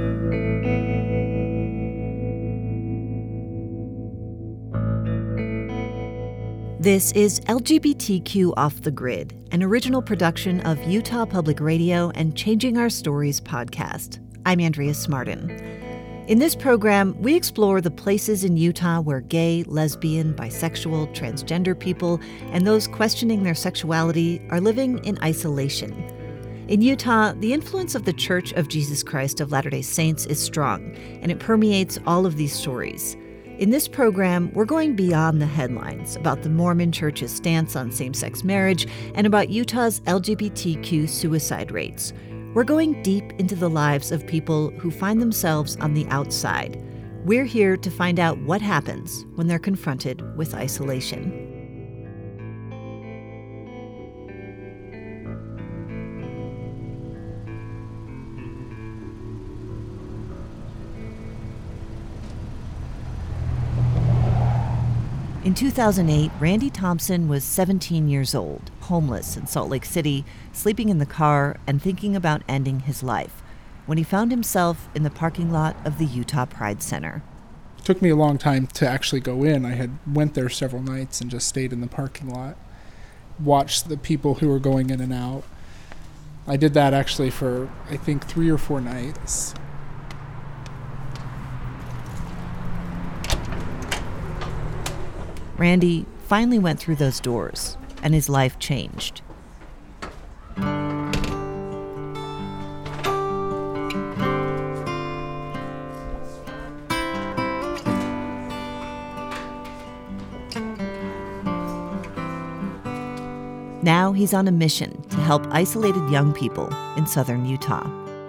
This is LGBTQ Off the Grid, an original production of Utah Public Radio and Changing Our Stories podcast. I'm Andrea Smartin. In this program, we explore the places in Utah where gay, lesbian, bisexual, transgender people and those questioning their sexuality are living in isolation. In Utah, the influence of the Church of Jesus Christ of Latter-day Saints is strong, and it permeates all of these stories. In this program, we're going beyond the headlines about the Mormon Church's stance on same-sex marriage and about Utah's LGBTQ suicide rates. We're going deep into the lives of people who find themselves on the outside. We're here to find out what happens when they're confronted with isolation. In 2008, Randy Thompson was 17 years old, homeless in Salt Lake City, sleeping in the car and thinking about ending his life, when he found himself in the parking lot of the Utah Pride Center. It took me a long time to actually go in. I had went there several nights and just stayed in the parking lot, watched the people who were going in and out. I did that actually for, I think, 3 or 4 nights. Randy finally went through those doors, and his life changed. Now he's on a mission to help isolated young people in southern Utah.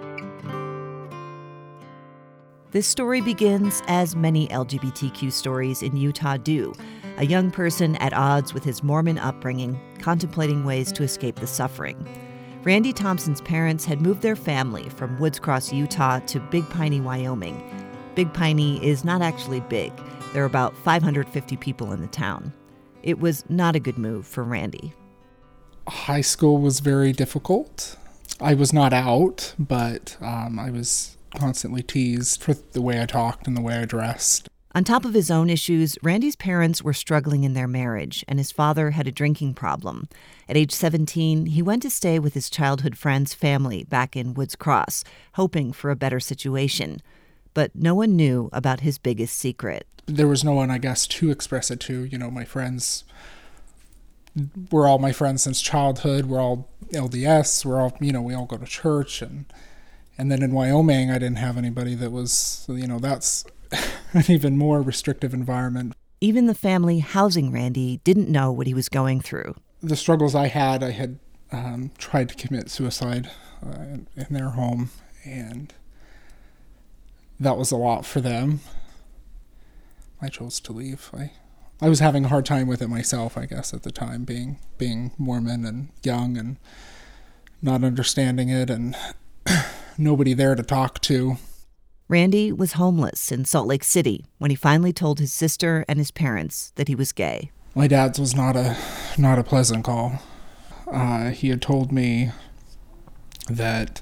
This story begins as many LGBTQ stories in Utah do. A young person at odds with his Mormon upbringing, contemplating ways to escape the suffering. Randy Thompson's parents had moved their family from Woods Cross, Utah to Big Piney, Wyoming. Big Piney is not actually big. There are about 550 people in the town. It was not a good move for Randy. High school was very difficult. I was not out, but I was constantly teased for the way I talked and the way I dressed. On top of his own issues, Randy's parents were struggling in their marriage, and his father had a drinking problem. At age 17, he went to stay with his childhood friend's family back in Woods Cross, hoping for a better situation. But no one knew about his biggest secret. There was no one, I guess, to express it to. You know, my friends were all my friends since childhood. We're all LDS. We're all, we all go to church. And then in Wyoming, I didn't have anybody that was, that's an even more restrictive environment. Even the family housing Randy didn't know what he was going through. The struggles I had tried to commit suicide in their home, and that was a lot for them. I chose to leave. I was having a hard time with it myself, I guess, at the time, being Mormon and young and not understanding it and nobody there to talk to. Randy was homeless in Salt Lake City when he finally told his sister and his parents that he was gay. My dad's was not a pleasant call. He had told me that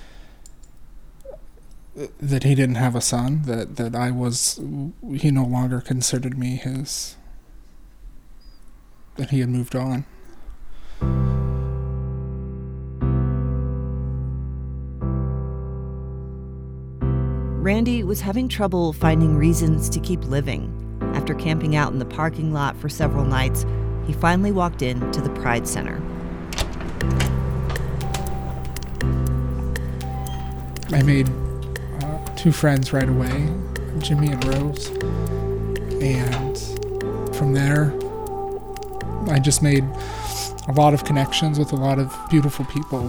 he didn't have a son, that he no longer considered me his, that he had moved on. Randy was having trouble finding reasons to keep living. After camping out in the parking lot for several nights, he finally walked into the Pride Center. I made 2 friends right away, Jimmy and Rose. And from there, I just made a lot of connections with a lot of beautiful people.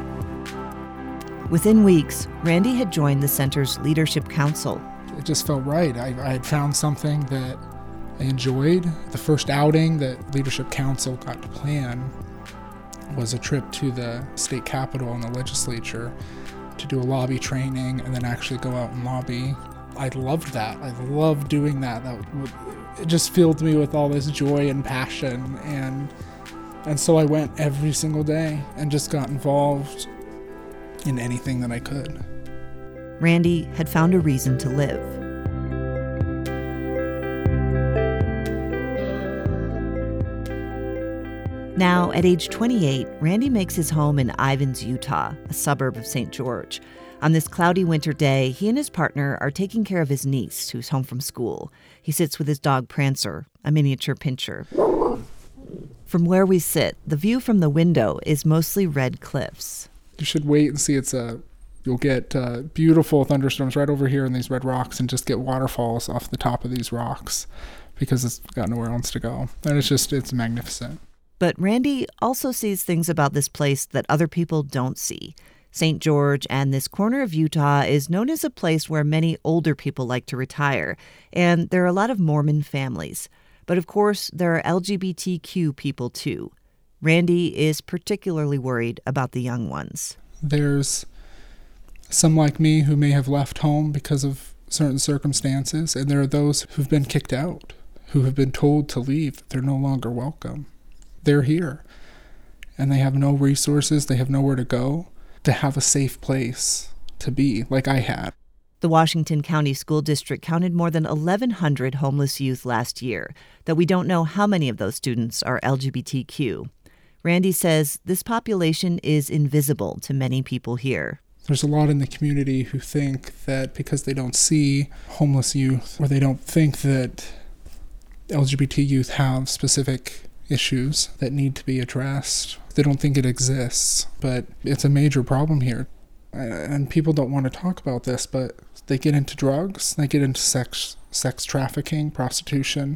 Within weeks, Randy had joined the center's leadership council. It just felt right. I had found something that I enjoyed. The first outing that leadership council got to plan was a trip to the state capitol and the legislature to do a lobby training and then actually go out and lobby. I loved that. I loved doing that. It just filled me with all this joy and passion. And so I went every single day and just got involved in anything that I could. Randy had found a reason to live. Now, at age 28, Randy makes his home in Ivins, Utah, a suburb of St. George. On this cloudy winter day, he and his partner are taking care of his niece, who's home from school. He sits with his dog Prancer, a miniature pinscher. From where we sit, the view from the window is mostly red cliffs. You should wait and see. You'll get beautiful thunderstorms right over here in these red rocks and just get waterfalls off the top of these rocks because it's got nowhere else to go. And it's magnificent. But Randy also sees things about this place that other people don't see. St. George and this corner of Utah is known as a place where many older people like to retire, and there are a lot of Mormon families. But of course, there are LGBTQ people too. Randy is particularly worried about the young ones. There's some like me who may have left home because of certain circumstances, and there are those who've been kicked out, who have been told to leave, that they're no longer welcome. They're here, and they have no resources, they have nowhere to go, to have a safe place to be, like I had. The Washington County School District counted more than 1,100 homeless youth last year, though we don't know how many of those students are LGBTQ. Randy says this population is invisible to many people here. There's a lot in the community who think that because they don't see homeless youth, or they don't think that LGBT youth have specific issues that need to be addressed, they don't think it exists. But it's a major problem here. And people don't want to talk about this, but they get into drugs, they get into sex trafficking, prostitution,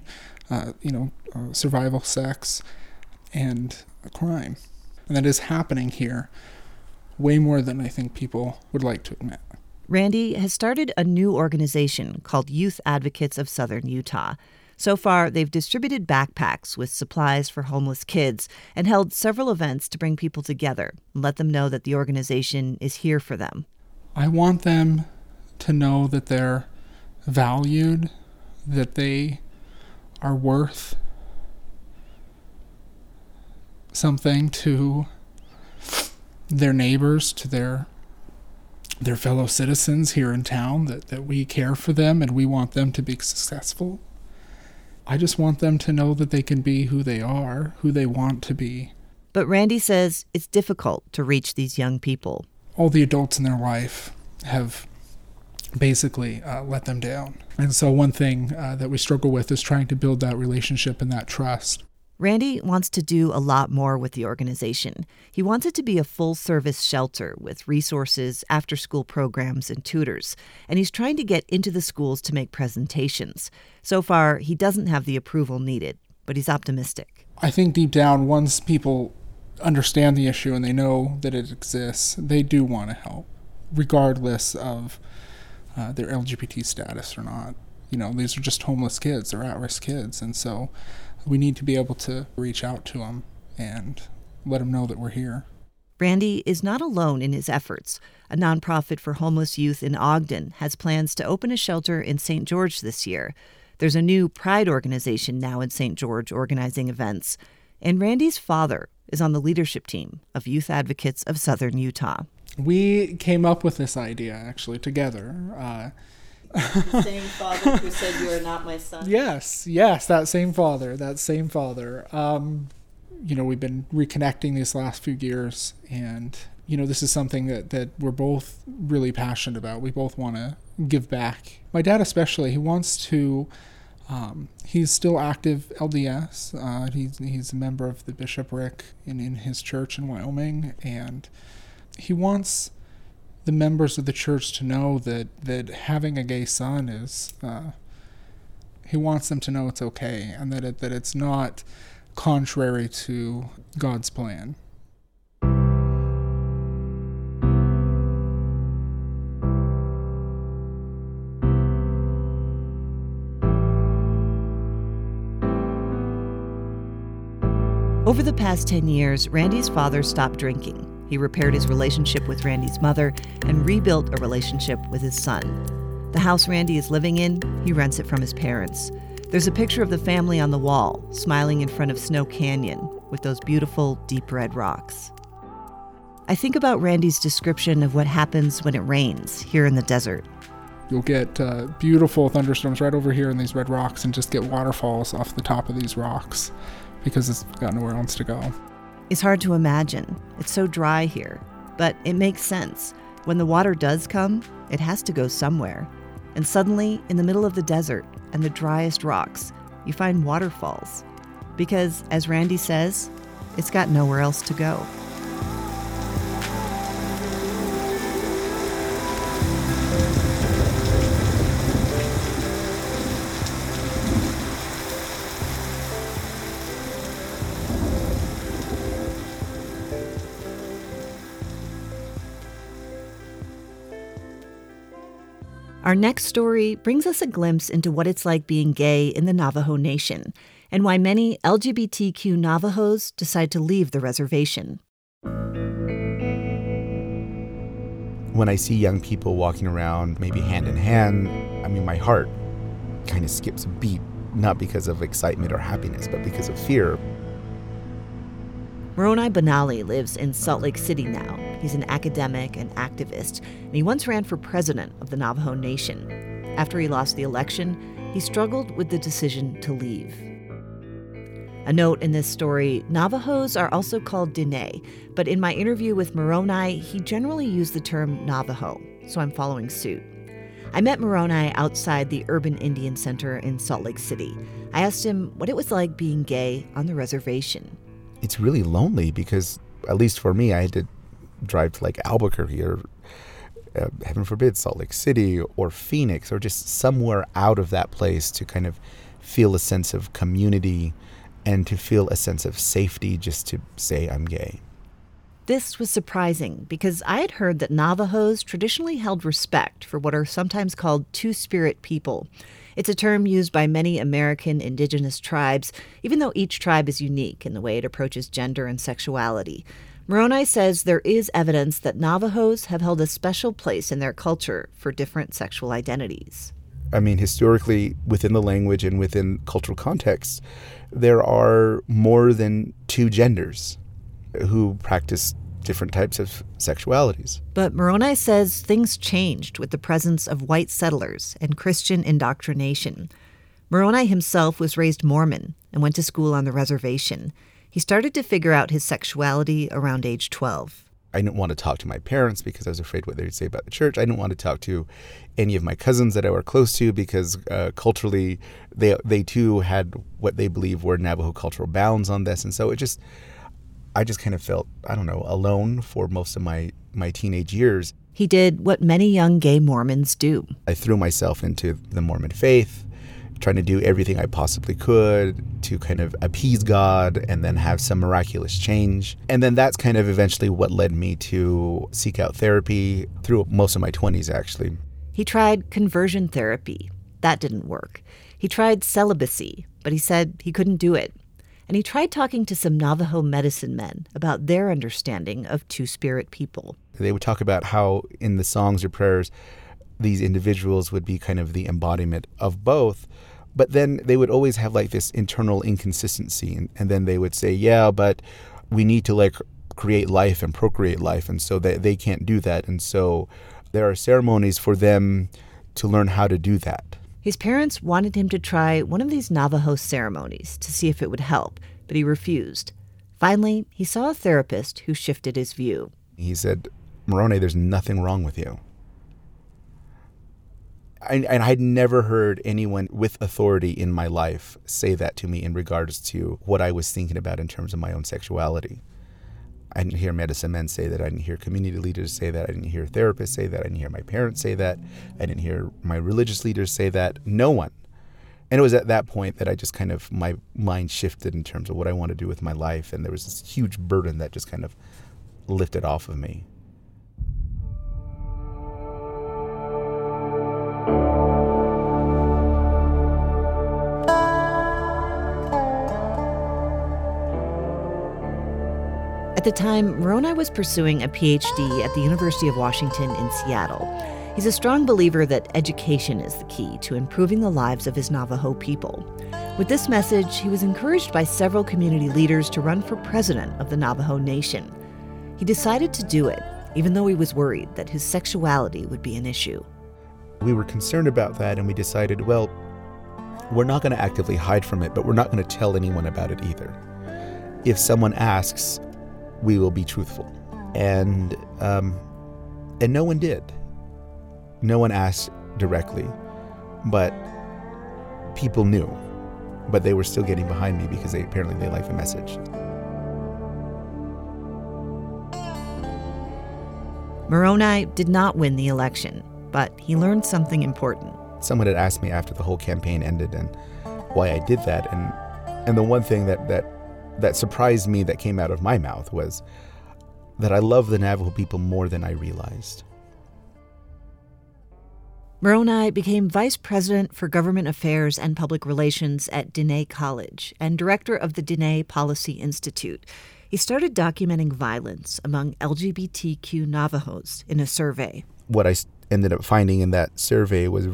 survival sex, and crime. And that is happening here way more than I think people would like to admit. Randy has started a new organization called Youth Advocates of Southern Utah. So far, they've distributed backpacks with supplies for homeless kids and held several events to bring people together and let them know that the organization is here for them. I want them to know that they're valued, that they are worth something to their neighbors, to their fellow citizens here in town, that we care for them and we want them to be successful. I just want them to know that they can be who they are, who they want to be. But Randy says it's difficult to reach these young people. All the adults in their life have basically let them down. And so one thing that we struggle with is trying to build that relationship and that trust. Randy wants to do a lot more with the organization. He wants it to be a full-service shelter with resources, after-school programs, and tutors. And he's trying to get into the schools to make presentations. So far, he doesn't have the approval needed, but he's optimistic. I think deep down, once people understand the issue and they know that it exists, they do want to help, regardless of their LGBT status or not. These are just homeless kids. They're at-risk kids. And so we need to be able to reach out to them and let them know that we're here. Randy is not alone in his efforts. A nonprofit for homeless youth in Ogden has plans to open a shelter in St. George this year. There's a new Pride organization now in St. George organizing events. And Randy's father is on the leadership team of Youth Advocates of Southern Utah. We came up with this idea, actually, together. Same father who said you are not my son? Yes, that same father. We've been reconnecting these last few years, and, this is something that we're both really passionate about. We both want to give back. My dad especially, he wants to, he's still active LDS. He's a member of the bishopric in his church in Wyoming, and he wants the members of the church to know that having a gay son is, he wants them to know it's okay and that it's not contrary to God's plan. Over the past 10 years, Randy's father stopped drinking. He repaired his relationship with Randy's mother and rebuilt a relationship with his son. The house Randy is living in, he rents it from his parents. There's a picture of the family on the wall, smiling in front of Snow Canyon with those beautiful deep red rocks. I think about Randy's description of what happens when it rains here in the desert. You'll get beautiful thunderstorms right over here in these red rocks and just get waterfalls off the top of these rocks because it's got nowhere else to go. It's hard to imagine. It's so dry here. But it makes sense. When the water does come, it has to go somewhere. And suddenly, in the middle of the desert and the driest rocks, you find waterfalls. Because, as Randy says, it's got nowhere else to go. Our next story brings us a glimpse into what it's like being gay in the Navajo Nation and why many LGBTQ Navajos decide to leave the reservation. When I see young people walking around, maybe hand in hand, my heart kind of skips a beat, not because of excitement or happiness, but because of fear. Moroni Benali lives in Salt Lake City now. He's an academic and activist, and he once ran for president of the Navajo Nation. After he lost the election, he struggled with the decision to leave. A note in this story, Navajos are also called Diné, but in my interview with Moroni, he generally used the term Navajo, so I'm following suit. I met Moroni outside the Urban Indian Center in Salt Lake City. I asked him what it was like being gay on the reservation. It's really lonely because, at least for me, I had to drive to like Albuquerque or, heaven forbid, Salt Lake City or Phoenix or just somewhere out of that place to kind of feel a sense of community and to feel a sense of safety just to say I'm gay. This was surprising because I had heard that Navajos traditionally held respect for what are sometimes called two-spirit people. It's a term used by many American indigenous tribes, even though each tribe is unique in the way it approaches gender and sexuality. Moroni says there is evidence that Navajos have held a special place in their culture for different sexual identities. Historically, within the language and within cultural context, there are more than two genders who practice different types of sexualities. But Moroni says things changed with the presence of white settlers and Christian indoctrination. Moroni himself was raised Mormon and went to school on the reservation. He started to figure out his sexuality around age 12. I didn't want to talk to my parents because I was afraid what they would say about the church. I didn't want to talk to any of my cousins that I were close to because culturally they too had what they believe were Navajo cultural bounds on this. And so I just kind of felt, alone for most of my teenage years. He did what many young gay Mormons do. I threw myself into the Mormon faith, trying to do everything I possibly could to kind of appease God and then have some miraculous change. And then that's kind of eventually what led me to seek out therapy through most of my 20s, actually. He tried conversion therapy. That didn't work. He tried celibacy, but he said he couldn't do it. And he tried talking to some Navajo medicine men about their understanding of two-spirit people. They would talk about how in the songs or prayers, these individuals would be kind of the embodiment of both. But then they would always have like this internal inconsistency. And then they would say, yeah, but we need to create life and procreate life. And so they can't do that. And so there are ceremonies for them to learn how to do that. His parents wanted him to try one of these Navajo ceremonies to see if it would help, but he refused. Finally, he saw a therapist who shifted his view. He said, Moroni, there's nothing wrong with you. And I'd never heard anyone with authority in my life say that to me in regards to what I was thinking about in terms of my own sexuality. I didn't hear medicine men say that. I didn't hear community leaders say that. I didn't hear therapists say that. I didn't hear my parents say that. I didn't hear my religious leaders say that. No one. And it was at that point that I just kind of, my mind shifted in terms of what I want to do with my life. And there was this huge burden that just kind of lifted off of me. At the time, Moroni was pursuing a PhD at the University of Washington in Seattle. He's a strong believer that education is the key to improving the lives of his Navajo people. With this message, he was encouraged by several community leaders to run for president of the Navajo Nation. He decided to do it, even though he was worried that his sexuality would be an issue. We were concerned about that, and we decided, well, we're not going to actively hide from it, but we're not going to tell anyone about it either. If someone asks, we will be truthful. And no one did. No one asked directly, but people knew. But they were still getting behind me because apparently they liked the message. Moroni did not win the election, but he learned something important. Someone had asked me after the whole campaign ended and why I did that. And the one thing that surprised me that came out of my mouth was that I love the Navajo people more than I realized. Moroni became vice president for government affairs and public relations at Diné College and director of the Diné Policy Institute. He started documenting violence among LGBTQ Navajos in a survey. What I ended up finding in that survey was,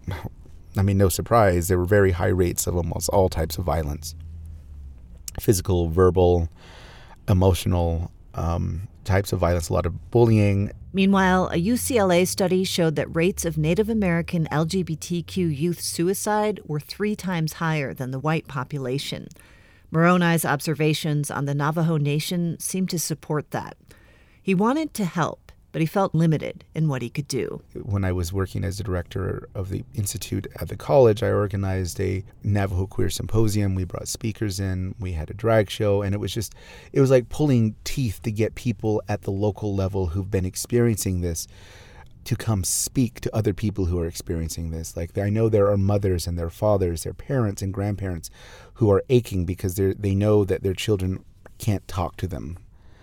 no surprise, there were very high rates of almost all types of violence. Physical, verbal, emotional types of violence, a lot of bullying. Meanwhile, a UCLA study showed that rates of Native American LGBTQ youth suicide were 3 times higher than the white population. Moroni's observations on the Navajo Nation seemed to support that. He wanted to help, but he felt limited in what he could do. When I was working as the director of the institute at the college, I organized a Navajo Queer Symposium. We brought speakers in, we had a drag show, and it was like pulling teeth to get people at the local level who've been experiencing this to come speak to other people who are experiencing this. Like, I know there are mothers and their fathers, their parents and grandparents who are aching because they know that their children can't talk to them.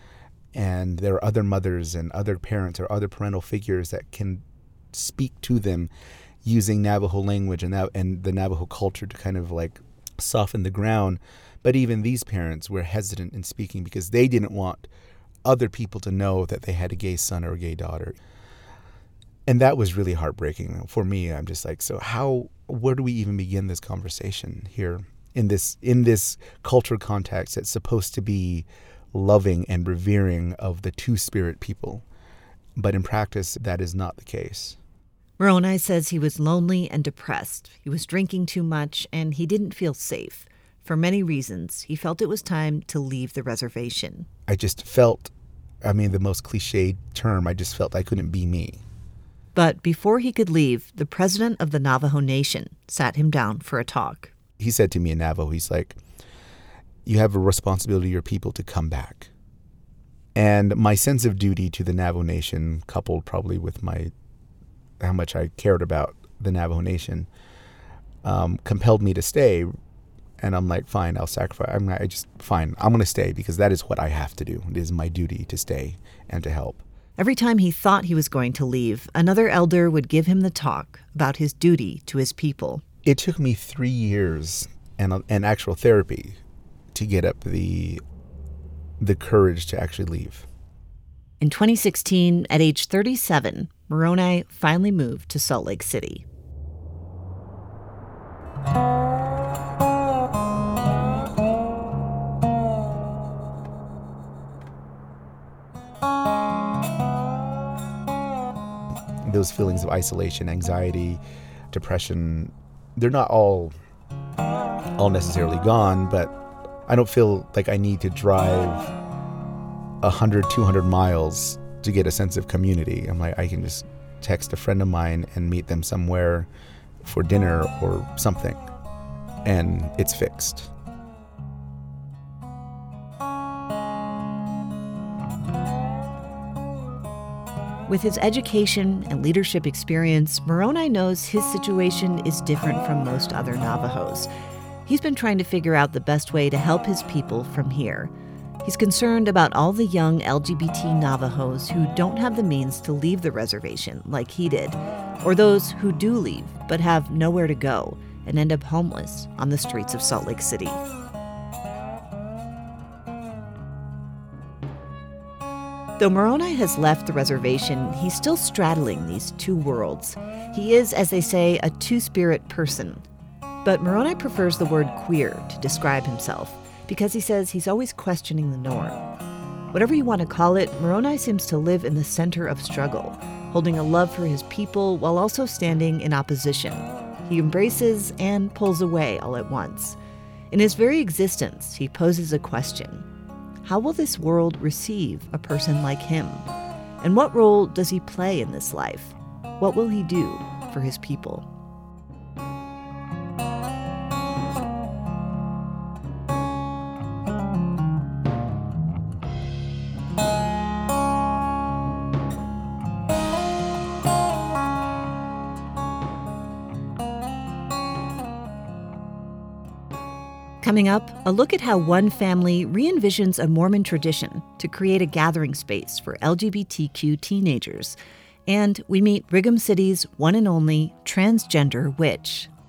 And there are other mothers and other parents or other parental figures that can speak to them using Navajo language and the Navajo culture to kind of like soften the ground. But even these parents were hesitant in speaking because they didn't want other people to know that they had a gay son or a gay daughter. And that was really heartbreaking for me. I'm just like, so where do we even begin this conversation here in this cultural context that's supposed to be loving and revering of the Two-Spirit people. But in practice, that is not the case. Moroni says he was lonely and depressed. He was drinking too much, and he didn't feel safe. For many reasons, he felt it was time to leave the reservation. I just felt, the most cliched term, I just felt I couldn't be me. But before he could leave, the president of the Navajo Nation sat him down for a talk. He said to me in Navajo, he's like, you have a responsibility to your people to come back. And my sense of duty to the Navajo Nation, coupled probably with how much I cared about the Navajo Nation, compelled me to stay. And I'm like, fine, I'll sacrifice. I'm going to stay because that is what I have to do. It is my duty to stay and to help. Every time he thought he was going to leave, another elder would give him the talk about his duty to his people. It took me 3 years and actual therapy to get up the courage to actually leave. In 2016, at age 37, Moroni finally moved to Salt Lake City. Those feelings of isolation, anxiety, depression, they're not all necessarily gone, but I don't feel like I need to drive 100, 200 miles to get a sense of community. I'm like, I can just text a friend of mine and meet them somewhere for dinner or something, and it's fixed. With his education and leadership experience, Moroni knows his situation is different from most other Navajos. He's been trying to figure out the best way to help his people from here. He's concerned about all the young LGBT Navajos who don't have the means to leave the reservation like he did, or those who do leave but have nowhere to go and end up homeless on the streets of Salt Lake City. Though Moroni has left the reservation, he's still straddling these two worlds. He is, as they say, a two-spirit person. But Moroni prefers the word queer to describe himself because he says he's always questioning the norm. Whatever you want to call it, Moroni seems to live in the center of struggle, holding a love for his people while also standing in opposition. He embraces and pulls away all at once. In his very existence, he poses a question. How will this world receive a person like him? And what role does he play in this life? What will he do for his people? Coming up, a look at how one family re-envisions a Mormon tradition to create a gathering space for LGBTQ teenagers. And we meet Brigham City's one and only transgender witch,